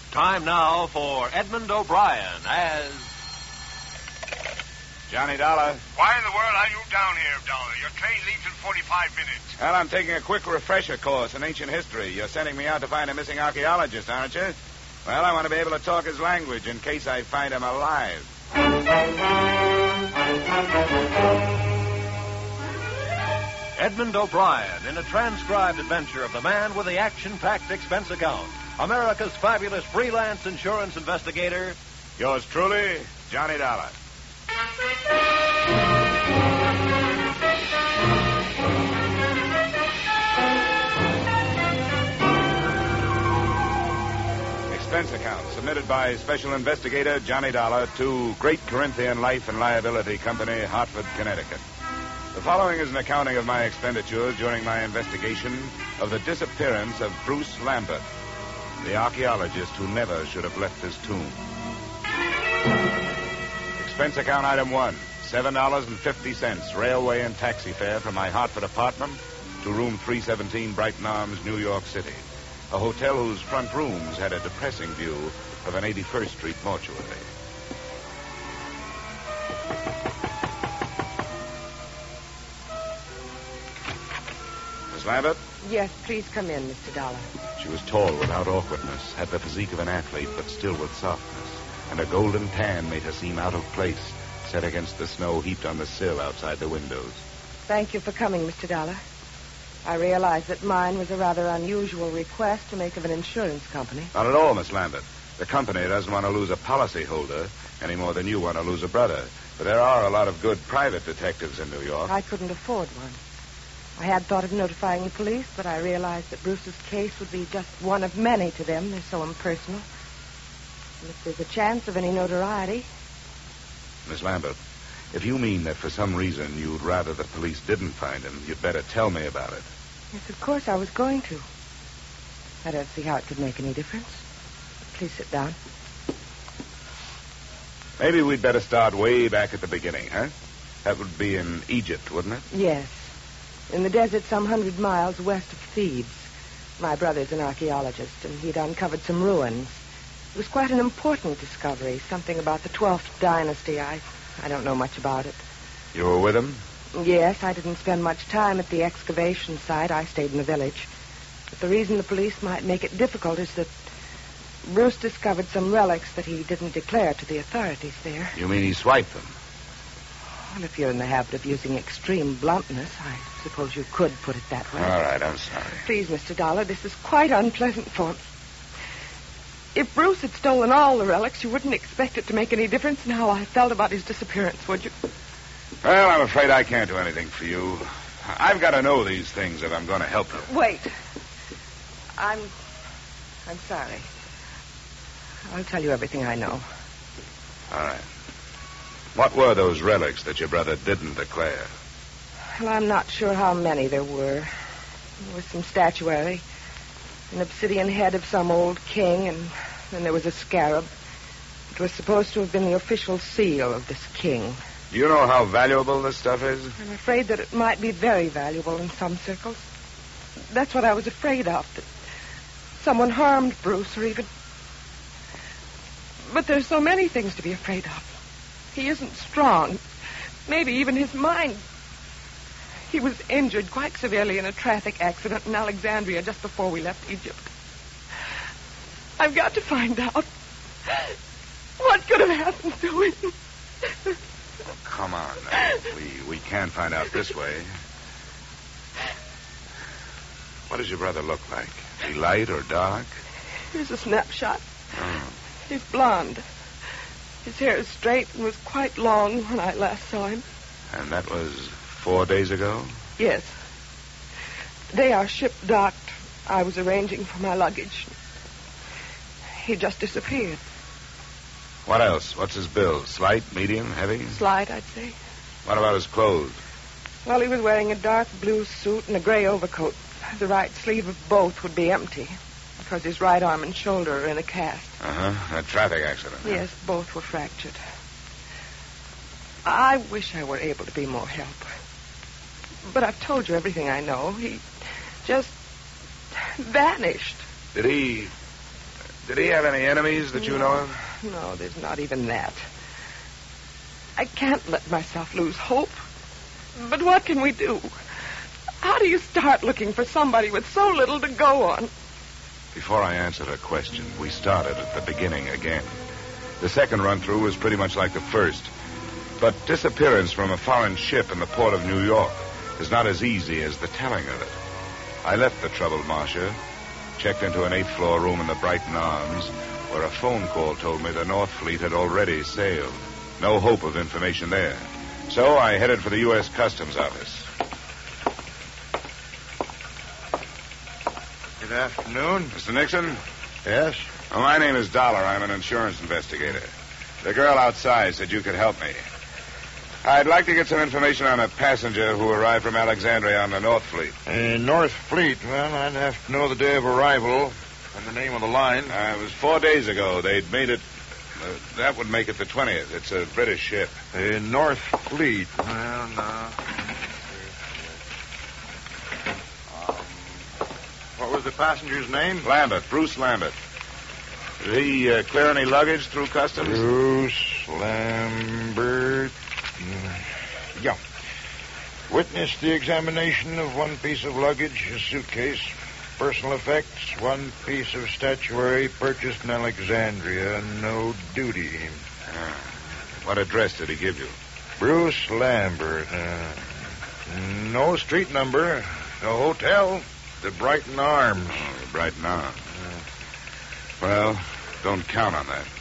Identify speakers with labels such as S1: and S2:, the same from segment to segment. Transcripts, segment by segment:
S1: Time now for Edmund O'Brien as
S2: Johnny Dollar.
S3: Why in the world are you down here, Dollar? Your train leaves in 45 minutes.
S2: Well, I'm taking a quick refresher course in ancient history. You're sending me out to find a missing archaeologist, aren't you? Well, I want to be able to talk his language in case I find him alive.
S1: Edmund O'Brien in a transcribed adventure of the man with the action-packed expense account. America's fabulous freelance insurance investigator.
S2: Yours truly, Johnny Dollar. Expense account submitted by Special Investigator Johnny Dollar to Great Corinthian Life and Liability Company, Hartford, Connecticut. The following is an accounting of my expenditures during my investigation of the disappearance of Bruce Lambert, the archaeologist who never should have left his tomb. Expense account item 1, $7.50 railway and taxi fare from my Hartford apartment to room 317 Brighton Arms, New York City, a hotel whose front rooms had a depressing view of an 81st Street mortuary. Miss Lambert?
S4: Yes, please come in, Mr. Dollar.
S2: She was tall without awkwardness, had the physique of an athlete, but still with softness, and a golden tan made her seem out of place, set against the snow heaped on the sill outside the windows.
S4: Thank you for coming, Mr. Dollar. I realize that mine was a rather unusual request to make of an insurance company.
S2: Not at all, Miss Lambert. The company doesn't want to lose a policyholder any more than you want to lose a brother. But there are a lot of good private detectives in New York.
S4: I couldn't afford one. I had thought of notifying the police, but I realized that Bruce's case would be just one of many to them. They're so impersonal. And if there's a chance of any notoriety...
S2: Miss Lambert, if you mean that for some reason you'd rather the police didn't find him, you'd better tell me about it.
S4: Yes, of course I was going to. I don't see how it could make any difference. Please sit down.
S2: Maybe we'd better start way back at the beginning, huh? That would be in Egypt, wouldn't it?
S4: Yes. In the desert some 100 miles west of Thebes. My brother's an archaeologist, and he'd uncovered some ruins. It was quite an important discovery, something about the 12th dynasty. I don't know much about it.
S2: You were with him?
S4: Yes, I didn't spend much time at the excavation site. I stayed in the village. But the reason the police might make it difficult is that Bruce discovered some relics that he didn't declare to the authorities there.
S2: You mean he swiped them?
S4: Well, if you're in the habit of using extreme bluntness, I suppose you could put it that way.
S2: All right, I'm sorry.
S4: Please, Mr. Dollar, this is quite unpleasant for me. If Bruce had stolen all the relics, you wouldn't expect it to make any difference in how I felt about his disappearance, would you?
S2: Well, I'm afraid I can't do anything for you. I've got to know these things if I'm going to help you.
S4: Wait. I'm sorry. I'll tell you everything I know.
S2: All right. What were those relics that your brother didn't declare?
S4: Well, I'm not sure how many there were. There was some statuary, an obsidian head of some old king, and then there was a scarab. It was supposed to have been the official seal of this king.
S2: Do you know how valuable this stuff is?
S4: I'm afraid that it might be very valuable in some circles. That's what I was afraid of, that someone harmed Bruce or even... But there's so many things to be afraid of. He isn't strong. Maybe even his mind. He was injured quite severely in a traffic accident in Alexandria just before we left Egypt. I've got to find out what could have happened to him.
S2: Oh, come on. We can't find out this way. What does your brother look like? Is he light or dark?
S4: Here's a snapshot.
S2: Oh.
S4: He's blonde. His hair is straight and was quite long when I last saw him.
S2: And that was 4 days ago?
S4: Yes. The day our ship docked, I was arranging for my luggage. He just disappeared.
S2: What else? What's his build? Slight, medium, heavy?
S4: Slight, I'd say.
S2: What about his clothes?
S4: Well, he was wearing a dark blue suit and a gray overcoat. The right sleeve of both would be empty, because his right arm and shoulder are in a cast.
S2: Uh-huh. A traffic accident.
S4: Yes, both were fractured. I wish I were able to be more help. But I've told you everything I know. He just vanished.
S2: Did he... Did he have any enemies that you know of?
S4: No, there's not even that. I can't let myself lose hope. But what can we do? How do you start looking for somebody with so little to go on?
S2: Before I answered her question, we started at the beginning again. The second run-through was pretty much like the first. But disappearance from a foreign ship in the port of New York is not as easy as the telling of it. I left the troubled Marcia, checked into an 8th-floor room in the Brighton Arms, where a phone call told me the North Fleet had already sailed. No hope of information there. So I headed for the U.S. Customs Office.
S5: Good afternoon.
S2: Mr. Nixon?
S5: Yes?
S2: Oh, my name is Dollar. I'm an insurance investigator. The girl outside said you could help me. I'd like to get some information on a passenger who arrived from Alexandria on the North Fleet.
S5: North Fleet. Well, I'd have to know the day of arrival and the name of the line.
S2: It was 4 days ago. They'd made it... that would make it the 20th. It's a British ship.
S5: North Fleet. Well, no. What was the passenger's name?
S2: Lambert. Bruce Lambert. Did he clear any luggage through customs?
S5: Bruce Lambert. Yeah. Witnessed the examination of one piece of luggage, a suitcase, personal effects, one piece of statuary purchased in Alexandria, no duty.
S2: What address did he give you?
S5: Bruce Lambert. No street number, no hotel, the Brighton Arms.
S2: Oh, the Brighton Arms. Well, don't count on that.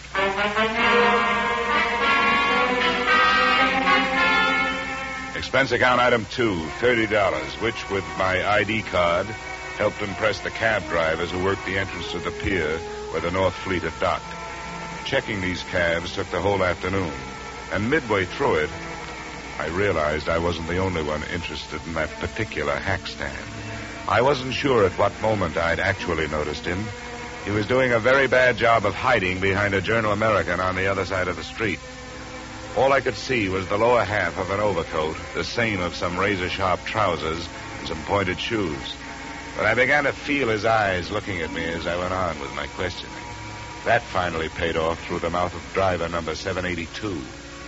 S2: Expense account item 2, $30, which, with my ID card, helped impress the cab drivers who worked the entrance to the pier where the North Fleet had docked. Checking these cabs took the whole afternoon, and midway through it, I realized I wasn't the only one interested in that particular hack stand. I wasn't sure at what moment I'd actually noticed him. He was doing a very bad job of hiding behind a Journal American on the other side of the street. All I could see was the lower half of an overcoat, the seam of some razor-sharp trousers, and some pointed shoes. But I began to feel his eyes looking at me as I went on with my questioning. That finally paid off through the mouth of driver number 782.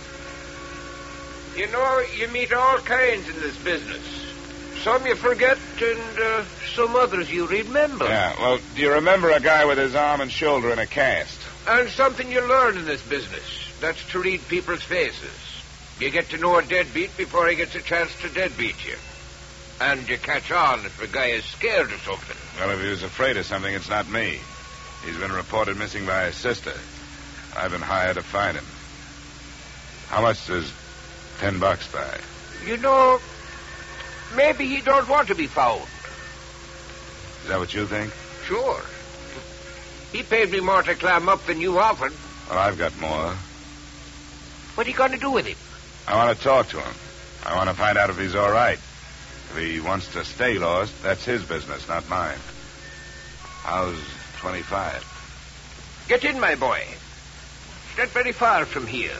S6: You know, you meet all kinds in this business. Some you forget, and some others you remember.
S2: Yeah, well, do you remember a guy with his arm and shoulder in a cast?
S6: And something you learn in this business. That's to read people's faces. You get to know a deadbeat before he gets a chance to deadbeat you. And you catch on if a guy is scared of something.
S2: Well, if he was afraid of something, it's not me. He's been reported missing by his sister. I've been hired to find him. How much does $10 buy?
S6: You know, maybe he don't want to be found.
S2: Is that what you think?
S6: Sure. He paid me more to climb up than you offered.
S2: Well, I've got more.
S6: What are you going to do with him?
S2: I want to talk to him. I want to find out if he's all right. If he wants to stay lost, that's his business, not mine. How's 25?
S6: Get in, my boy. It's not very far from here.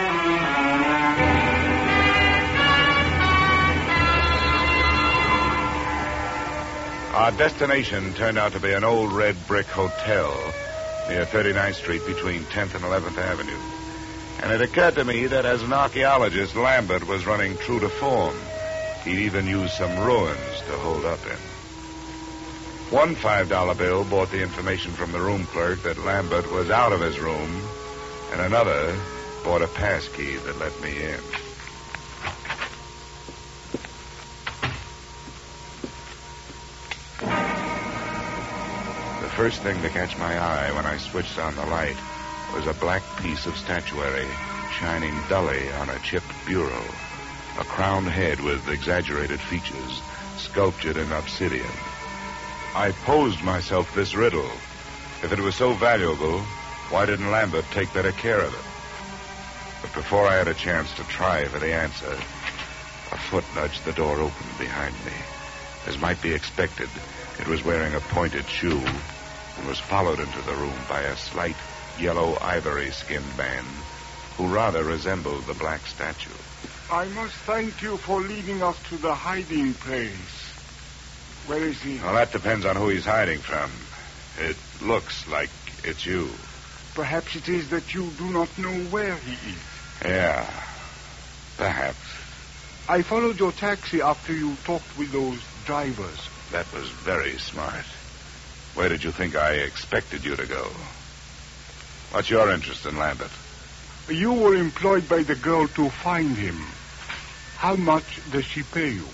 S2: Our destination turned out to be an old red brick hotel near 39th Street between 10th and 11th Avenue. And it occurred to me that as an archaeologist, Lambert was running true to form. He'd even used some ruins to hold up in. One $5 bill brought the information from the room clerk that Lambert was out of his room, and another brought a pass key that let me in. The first thing to catch my eye when I switched on the light was a black piece of statuary shining dully on a chipped bureau. A crowned head with exaggerated features, sculptured in obsidian. I posed myself this riddle. If it was so valuable, why didn't Lambert take better care of it? But before I had a chance to try for the answer, a foot nudged the door open behind me. As might be expected, it was wearing a pointed shoe and was followed into the room by a slight yellow ivory-skinned man who rather resembled the black statue.
S7: I must thank you for leading us to the hiding place. Where is he?
S2: Well, that depends on who he's hiding from. It looks like it's you.
S7: Perhaps it is that you do not know where he is.
S2: Yeah, perhaps.
S7: I followed your taxi after you talked with those drivers.
S2: That was very smart. Where did you think I expected you to go? What's your interest in Lambert?
S7: You were employed by the girl to find him. How much does she pay you?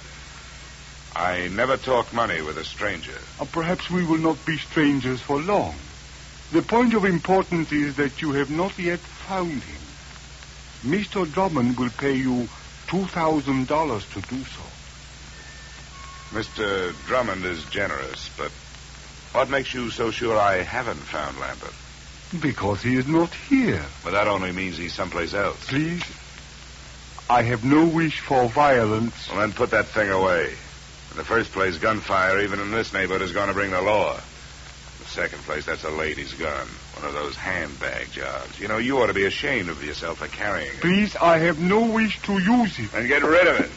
S2: I never talk money with a stranger.
S7: Perhaps we will not be strangers for long. The point of importance is that you have not yet found him. Mr. Drummond will pay you $2,000 to do so.
S2: Mr. Drummond is generous, but what makes you so sure I haven't found Lambert?
S7: Because he is not here.
S2: But that only means he's someplace else.
S7: Please, I have no wish for violence.
S2: Well, then put that thing away. In the first place, gunfire, even in this neighborhood, is going to bring the law. In the second place, that's a lady's gun. One of those handbag jobs. You know, you ought to be ashamed of yourself for carrying it.
S7: Please, I have no wish to use it.
S2: Then get rid of it.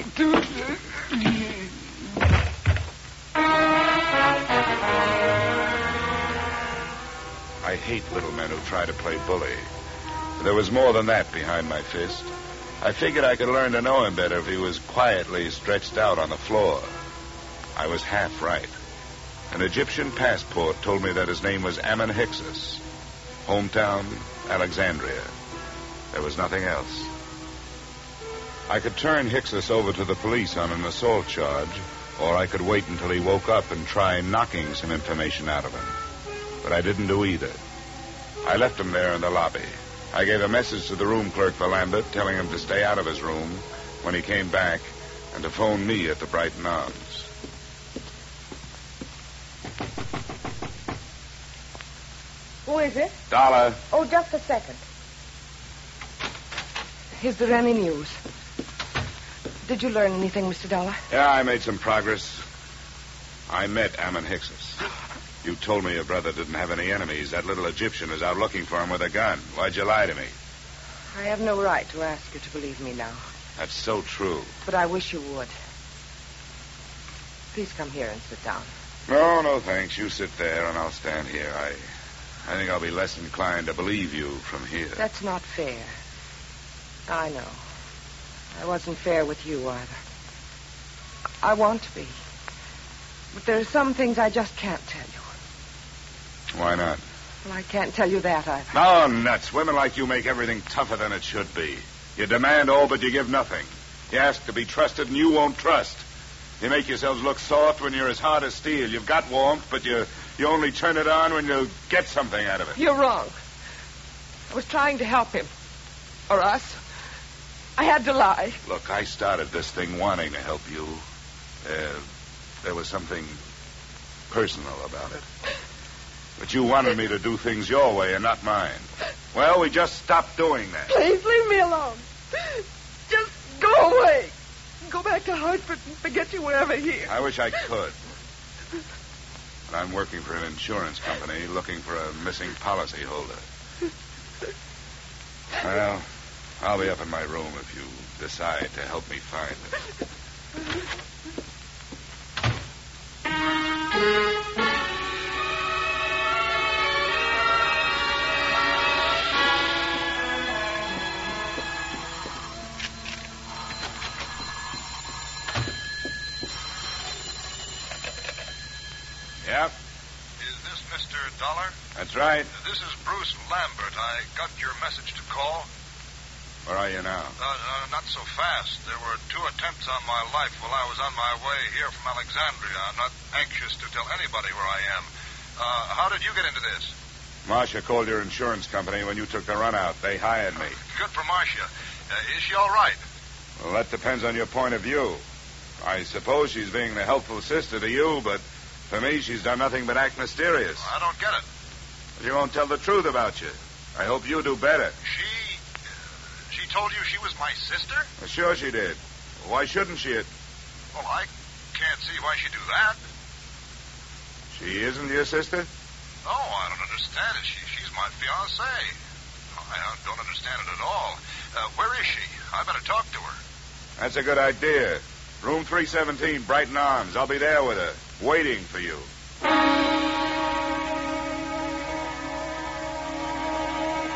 S2: I hate little men who try to play bully. But there was more than that behind my fist. I figured I could learn to know him better if he was quietly stretched out on the floor. I was half right. An Egyptian passport told me that his name was Ammon Hyksos. Hometown, Alexandria. There was nothing else. I could turn Hyksos over to the police on an assault charge, or I could wait until he woke up and try knocking some information out of him. But I didn't do either. I left him there in the lobby. I gave a message to the room clerk for Lambert, telling him to stay out of his room when he came back and to phone me at the Brighton Arms.
S4: Who is it?
S2: Dollar.
S4: Oh, just a second. Is there any news? Did you learn anything, Mr. Dollar?
S2: Yeah, I made some progress. I met Ammon Hyksos. You told me your brother didn't have any enemies. That little Egyptian is out looking for him with a gun. Why'd you lie to me?
S4: I have no right to ask you to believe me now.
S2: That's so true.
S4: But I wish you would. Please come here and sit down.
S2: No, thanks. You sit there and I'll stand here. I think I'll be less inclined to believe you from here.
S4: That's not fair. I know. I wasn't fair with you either. I want to be. But there are some things I just can't tell you.
S2: Why not?
S4: Well, I can't tell you that either.
S2: No, nuts. Women like you make everything tougher than it should be. You demand all, but you give nothing. You ask to be trusted, and you won't trust. You make yourselves look soft when you're as hard as steel. You've got warmth, but you only turn it on when you get something out of it.
S4: You're wrong. I was trying to help him. Or us. I had to lie.
S2: Look, I started this thing wanting to help you. There was something personal about it. But you wanted me to do things your way and not mine. Well, we just stopped doing that.
S4: Please leave me alone. Just go away. Go back to Hartford and forget you were ever here.
S2: I wish I could. But I'm working for an insurance company looking for a missing policyholder. Well, I'll be up in my room if you decide to help me find it. Yep.
S3: Is this Mr. Dollar?
S2: That's right.
S3: This is Bruce Lambert. I got your message to call.
S2: Where are you now?
S3: Not so fast. There were 2 attempts on my life while I was on my way here from Alexandria. I'm not anxious to tell anybody where I am. How did you get into this?
S2: Marcia called your insurance company when you took the run out. They hired me.
S3: Good for Marcia. Is she all right?
S2: Well, that depends on your point of view. I suppose she's being the helpful sister to you, but for me, she's done nothing but act mysterious.
S3: I don't get it.
S2: She won't tell the truth about you. I hope you do better.
S3: She told you she was my sister?
S2: Well, sure she did. Why shouldn't she?
S3: Well, I can't see why she'd do that.
S2: She isn't your sister?
S3: No, I don't understand it. She's my fiancée. I don't understand it at all. Where is she? I better talk to her.
S2: That's a good idea. Room 317, Brighton Arms. I'll be there with her, waiting for you.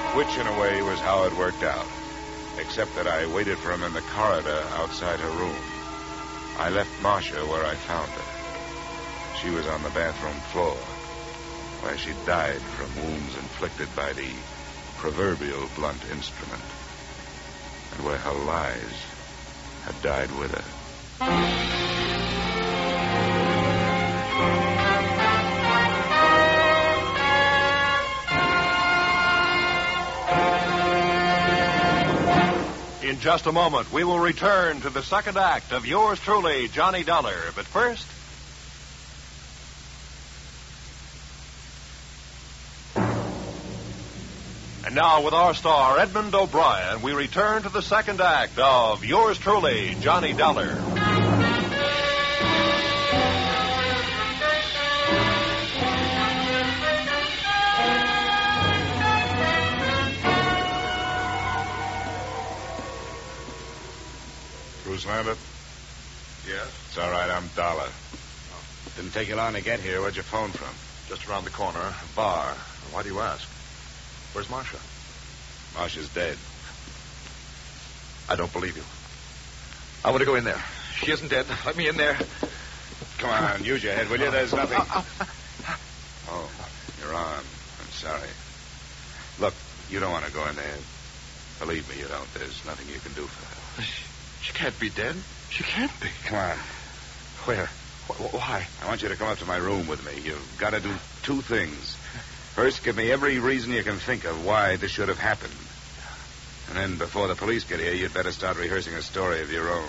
S2: Which, in a way, was how it worked out. Except that I waited for him in the corridor outside her room. I left Marcia where I found her. She was on the bathroom floor, where she died from wounds inflicted by the proverbial blunt instrument, and where her lies had died with her.
S1: In just a moment, we will return to the second act of yours truly, Johnny Dollar. But first... And now, with our star, Edmund O'Brien, we return to the second act of yours truly, Johnny Dollar.
S2: Bruce Lambert?
S3: Yes?
S2: It's all right, I'm Dollar. Didn't take you long to get here. Where'd you phone from?
S3: Just around the corner. Bar. Why do you ask? Where's Marcia?
S2: Marcia's dead.
S3: I don't believe you. I want to go in there. She isn't dead. Let me in there.
S2: Come on, use your head, will you? There's nothing... Oh, your arm. I'm sorry. Look, you don't want to go in there. Believe me, you don't. There's nothing you can do for her.
S3: She can't be dead. She can't be.
S2: Come on.
S3: Where? Why?
S2: I want you to come up to my room with me. You've got to do two things. First, give me every reason you can think of why this should have happened. And then, before the police get here, you'd better start rehearsing a story of your own.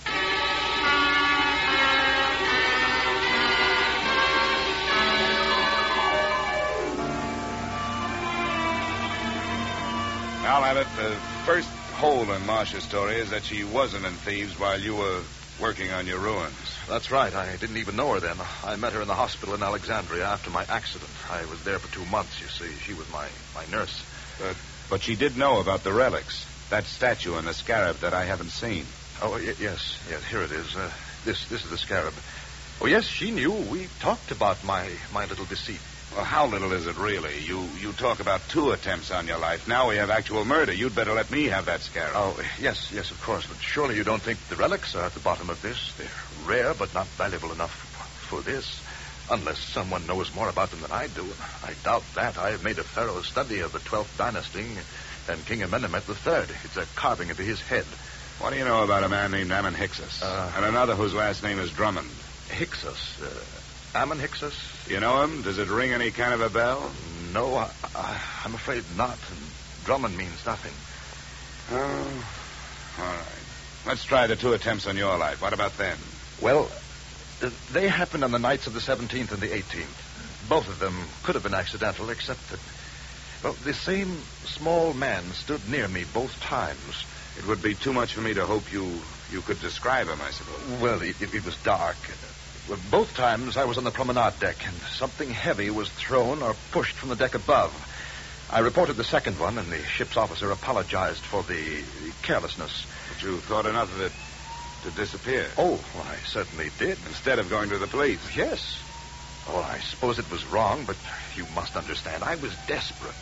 S2: Now, Lambert, the first hole in Marcia's story is that she wasn't in Thieves while you were working on your ruins.
S3: That's right. I didn't even know her then. I met her in the hospital in Alexandria after my accident. I was there for 2 months, you see. She was my nurse.
S2: But she did know about the relics. That statue and the scarab that I haven't seen.
S3: Oh, yes. Here it is. This is the scarab. Oh, yes, she knew. We talked about my little deceit.
S2: Well, how little is it really? You talk about 2 attempts on your life. Now we have actual murder. You'd better let me have that scarab.
S3: Oh, yes, of course. But surely you don't think the relics are at the bottom of this? They're rare, but not valuable enough for this. Unless someone knows more about them than I do. I doubt that. I have made a thorough study of the 12th dynasty and King Amenemhet III. It's a carving of his head.
S2: What do you know about a man named Ammon Hyksos? And another whose last name is Drummond?
S3: Hyksos? Ammon Hyksos?
S2: You know him? Does it ring any kind of a bell?
S3: No, I'm afraid not. And Drummond means nothing.
S2: Oh, all right. Let's try the 2 attempts on your life. What about them?
S3: Well, they happened on the nights of the 17th and the 18th. Both of them could have been accidental, except that, well, the same small man stood near me both times.
S2: It would be too much for me to hope you could describe him, I suppose.
S3: Well, it was dark. Well, both times I was on the promenade deck, and something heavy was thrown or pushed from the deck above. I reported the second one, and the ship's officer apologized for the carelessness.
S2: But you thought enough of it to disappear?
S3: Oh, well, I certainly did.
S2: Instead of going to the police?
S3: Yes. Oh, I suppose it was wrong, but you must understand, I was desperate.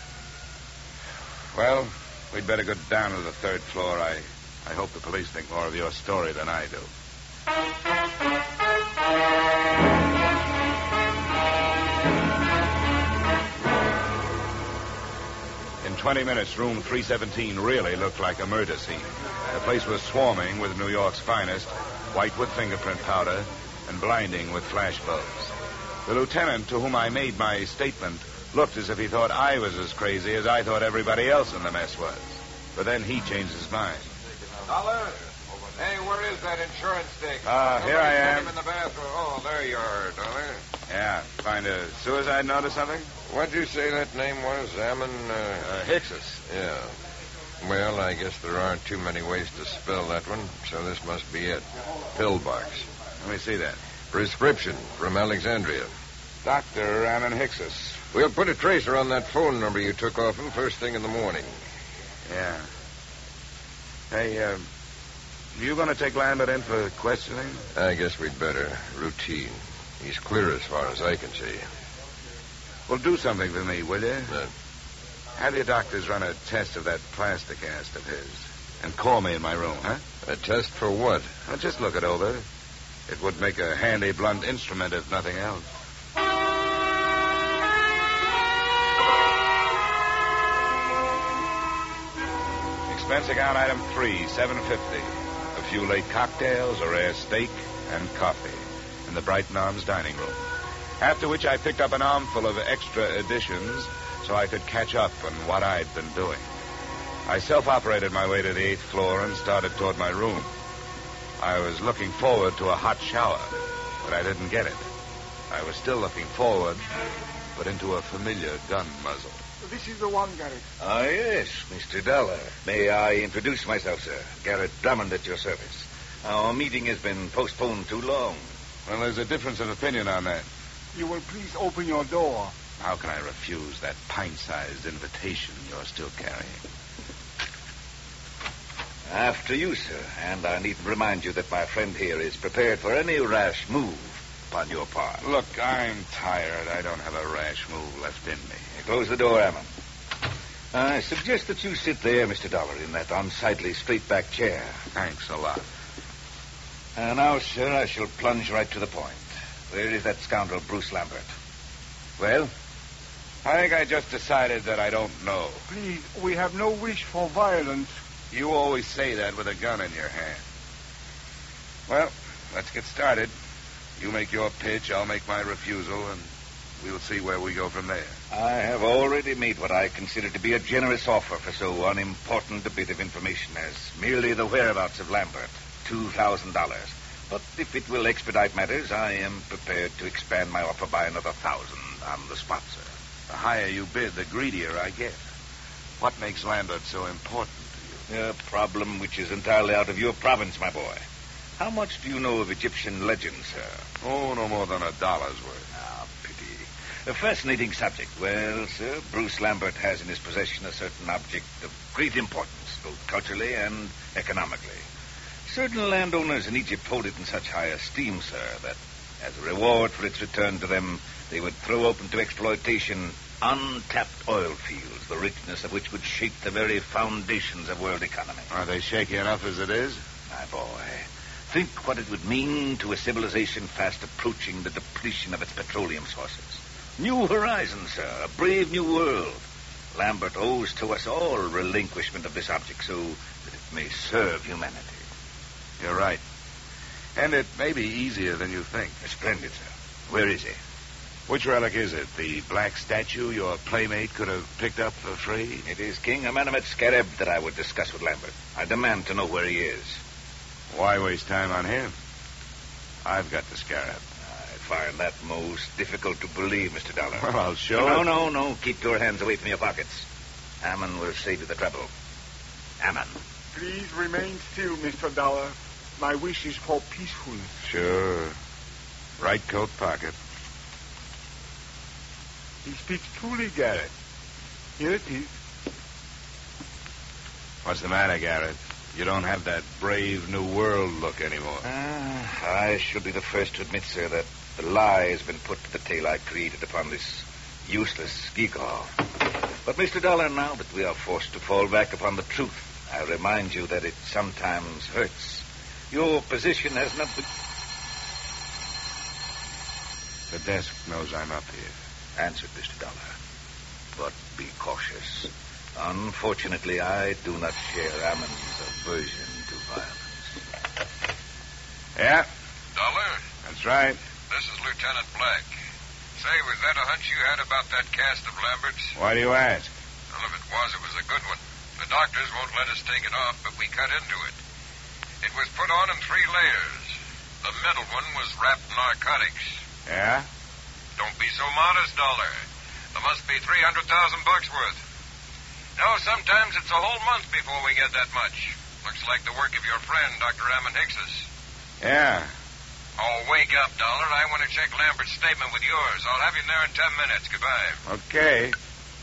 S2: Well, we'd better go down to the 3rd floor. I hope the police think more of your story than I do. In 20 minutes, room 317 really looked like a murder scene. The place was swarming with New York's finest, white with fingerprint powder, and blinding with flash bulbs. The lieutenant to whom I made my statement looked as if he thought I was as crazy as I thought everybody else in the mess was. But then he changed his mind.
S6: Dollar? Hey, where is that insurance stick?
S2: Here I am.
S6: Him in the bathroom. Oh, there you are, Dollar.
S2: Yeah, find a suicide note or something?
S6: What'd you say that name was? Ammon,
S2: Hyksos.
S6: Yeah. Well, I guess there aren't too many ways to spell that one, so this must be it. Pillbox.
S2: Let me see that.
S6: Prescription from Alexandria.
S2: Dr. Ammon Hyksos.
S6: We'll put a tracer on that phone number you took off him first thing in the morning.
S2: Yeah. Hey, you going to take Lambert in for questioning?
S6: I guess we'd better. Routine. He's clear as far as I can see.
S2: Well, do something for me, will you? Have your doctors run a test of that plaster cast of his. And call me in my room, huh?
S3: A test for what?
S2: Well, just look it over. It would make a handy blunt instrument if nothing else. Expense account item 3, $7.50. A few late cocktails, a rare steak, and coffee in the Brighton Arms dining room. After which I picked up an armful of extra editions so I could catch up on what I'd been doing. I self-operated my way to the 8th floor and started toward my room. I was looking forward to a hot shower, but I didn't get it. I was still looking forward, but into a familiar gun muzzle.
S7: This is the one, Garrett.
S8: Ah, yes, Mr. Dollar. May I introduce myself, sir? Garrett Drummond at your service. Our meeting has been postponed too long.
S2: Well, there's a difference of opinion on that.
S7: You will please open your door.
S2: How can I refuse that pint-sized invitation you're still carrying?
S8: After you, sir. And I need to remind you that my friend here is prepared for any rash move upon your part.
S2: Look, I'm tired. I don't have a rash move left in me.
S8: Close the door, Ammon. I suggest that you sit there, Mr. Dollar, in that unsightly straight-back chair.
S2: Thanks a lot.
S8: And now, sir, I shall plunge right to the point. Where is that scoundrel, Bruce Lambert? Well?
S2: I think I just decided that I don't know.
S7: Please, we have no wish for violence.
S2: You always say that with a gun in your hand. Well, let's get started. You make your pitch, I'll make my refusal, and we'll see where we go from there.
S8: I have already made what I consider to be a generous offer for so unimportant a bit of information as merely the whereabouts of Lambert. $2,000. But if it will expedite matters, I am prepared to expand my offer by another 1,000 on the spot, sir.
S2: The higher you bid, the greedier I get. What makes Lambert so important to you?
S8: A problem which is entirely out of your province, my boy. How much do you know of Egyptian legends, sir?
S2: Oh, no more than $1 worth.
S8: Ah, pity. A fascinating subject. Well, sir, Bruce Lambert has in his possession a certain object of great importance, both culturally and economically. Certain landowners in Egypt hold it in such high esteem, sir, that as a reward for its return to them, they would throw open to exploitation untapped oil fields, the richness of which would shake the very foundations of world economy.
S2: Are they shaky enough as it is?
S8: My boy, think what it would mean to a civilization fast approaching the depletion of its petroleum sources. New horizons, sir, a brave new world. Lambert owes to us all relinquishment of this object so that it may serve humanity.
S2: You're right. And it may be easier than you think.
S8: Splendid, sir. Where is he?
S2: Which relic is it? The black statue your playmate could have picked up for free?
S8: It is King Amenemhet Scarab that I would discuss with Lambert. I demand to know where he is.
S2: Why waste time on him? I've got the scarab.
S8: I find that most difficult to believe, Mr. Dollar.
S2: Well, I'll show it.
S8: No. Keep your hands away from your pockets. Ammon will save you the trouble. Ammon.
S7: Please remain still, Mr. Dollar. My wish is for peacefulness.
S2: Sure. Right coat pocket.
S7: He speaks truly, Garrett. Here it is.
S2: What's the matter, Garrett? You don't have that brave new world look anymore.
S8: I should be the first to admit, sir, that the lie has been put to the tale I created upon this useless gewgaw. But, Mr. Dollar, now that we are forced to fall back upon the truth, I remind you that it sometimes hurts. Your position has not been...
S2: The desk knows I'm up here.
S8: Answered, Mr. Dollar. But be cautious. Unfortunately, I do not share Ammon's aversion to violence.
S2: Yeah?
S6: Dollar?
S2: That's right.
S6: This is Lieutenant Black. Say, was that a hunch you had about that cast of Lambert's?
S2: Why do you ask?
S6: Well, if it was a good one. The doctors won't let us take it off, but we cut into it. It was put on in 3 layers. The middle one was wrapped in narcotics.
S2: Yeah?
S6: Don't be so modest, Dollar. There must be $300,000 worth. No, sometimes it's a whole month before we get that much. Looks like the work of your friend, Dr. Ammon Hickses.
S2: Yeah.
S6: Oh, wake up, Dollar. I want to check Lambert's statement with yours. I'll have you there in 10 minutes. Goodbye.
S2: Okay.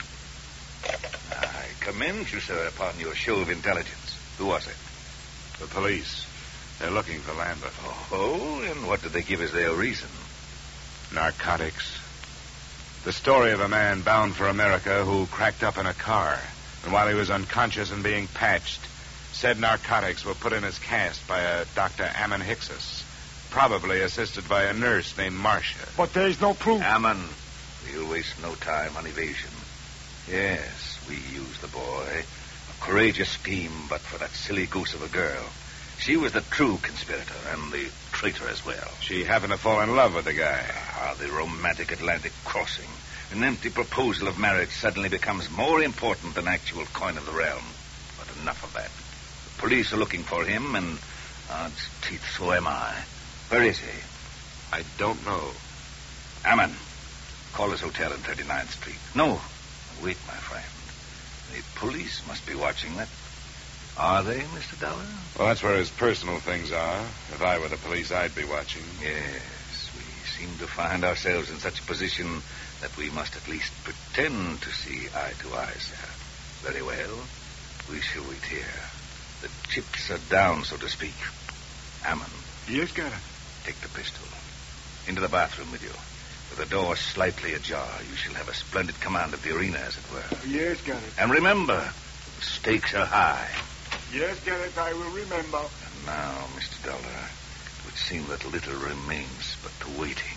S8: I commend you, sir, upon your show of intelligence. Who was it?
S2: The police. They're looking for Lambert.
S8: Oh, and what did they give as their reason?
S2: Narcotics. The story of a man bound for America who cracked up in a car, and while he was unconscious and being patched, said narcotics were put in his cast by a Dr. Ammon Hixus, probably assisted by a nurse named Marcia.
S5: But there's no proof.
S8: Ammon, we'll waste no time on evasion. Yes, we used the boy. A courageous scheme, but for that silly goose of a girl. She was the true conspirator and the traitor as well.
S2: She happened to fall in love with the guy.
S8: The romantic Atlantic crossing. An empty proposal of marriage suddenly becomes more important than actual coin of the realm. But enough of that. The police are looking for him, and odds teeth, so am I. Where is he?
S2: I don't know.
S8: Ammon, call his hotel in 39th Street. No, wait, my friend. The police must be watching that. Are they, Mr. Dollar?
S2: Well, that's where his personal things are. If I were the police, I'd be watching.
S8: Yes, we seem to find ourselves in such a position that we must at least pretend to see eye to eye, sir. Very well. We shall wait here. The chips are down, so to speak. Ammon.
S7: Yes, Garrett.
S8: Take the pistol. Into the bathroom with you. With the door slightly ajar, you shall have a splendid command of the arena, as it were.
S7: Yes, Garrett.
S8: And remember, the stakes are high.
S7: Yes, Garrett, I will remember.
S8: And now, Mr. Dollar, it would seem that little remains but the waiting.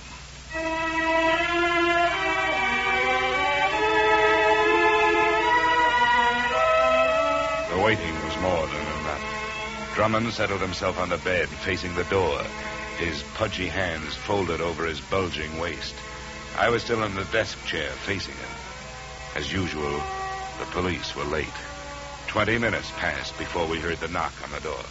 S2: The waiting was more than enough. Drummond settled himself on the bed, facing the door, his pudgy hands folded over his bulging waist. I was still in the desk chair, facing him. As usual, the police were late. 20 minutes passed before we heard the knock on the door.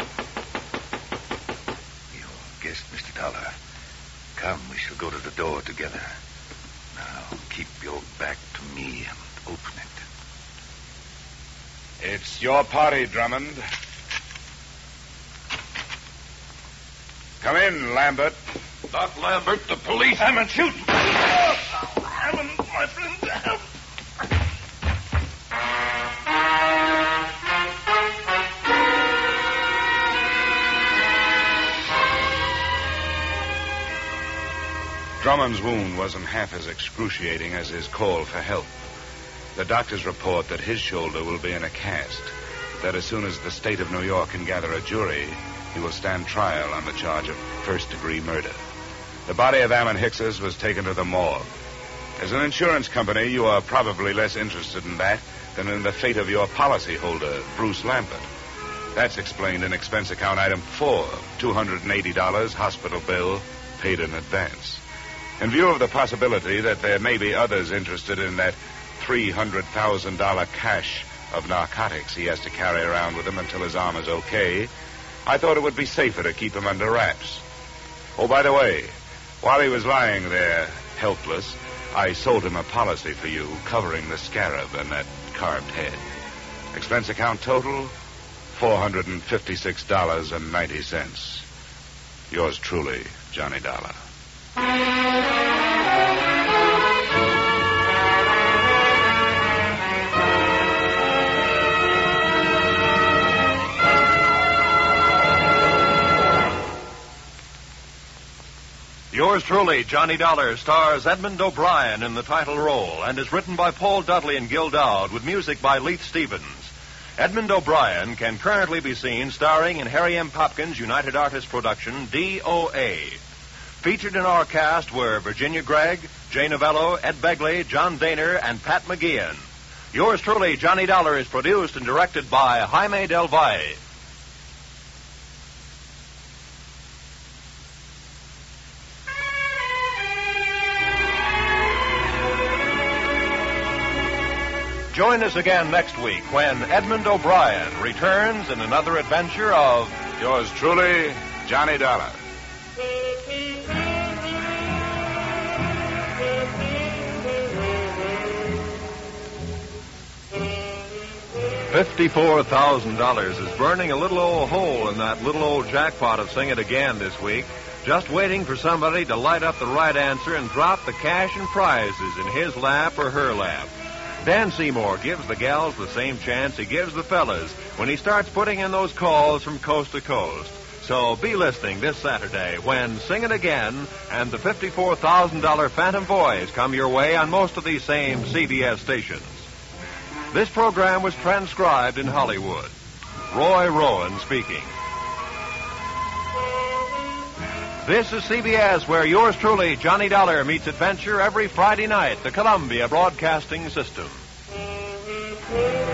S8: Your guest, Mr. Dollar. Come, we shall go to the door together. Now, keep your back to me and open it.
S2: It's your party, Drummond. Come in, Lambert.
S3: Doc Lambert, the police.
S8: Hammond, shoot! Hammond, my friend, help!
S2: Drummond's wound wasn't half as excruciating as his call for help. The doctors report that his shoulder will be in a cast, that as soon as the state of New York can gather a jury, he will stand trial on the charge of first-degree murder. The body of Ammon Hixus was taken to the morgue. As an insurance company, you are probably less interested in that than in the fate of your policyholder, Bruce Lambert. That's explained in expense account item 4, $280 hospital bill paid in advance. In view of the possibility that there may be others interested in that $300,000 cache of narcotics he has to carry around with him until his arm is okay, I thought it would be safer to keep him under wraps. Oh, by the way, while he was lying there, helpless, I sold him a policy for you covering the scarab and that carved head. Expense account total, $456.90. Yours truly, Johnny Dollar.
S1: Yours truly, Johnny Dollar, stars Edmund O'Brien in the title role and is written by Paul Dudley and Gil Dowd with music by Leith Stevens. Edmund O'Brien can currently be seen starring in Harry M. Popkins' United Artists production, DOA. Featured in our cast were Virginia Gregg, Jay Novello, Ed Begley, John Daner, and Pat McGeehan. Yours truly, Johnny Dollar, is produced and directed by Jaime Del Valle. Join us again next week when Edmund O'Brien returns in another adventure of
S2: Yours truly, Johnny Dollar.
S1: $54,000 is burning a little old hole in that little old jackpot of Sing It Again this week, just waiting for somebody to light up the right answer and drop the cash and prizes in his lap or her lap. Dan Seymour gives the gals the same chance he gives the fellas when he starts putting in those calls from coast to coast. So be listening this Saturday when Sing It Again and the $54,000 Phantom Voice come your way on most of these same CBS stations. This program was transcribed in Hollywood. Roy Rowan speaking. This is CBS, where yours truly, Johnny Dollar, meets adventure every Friday night, the Columbia Broadcasting System.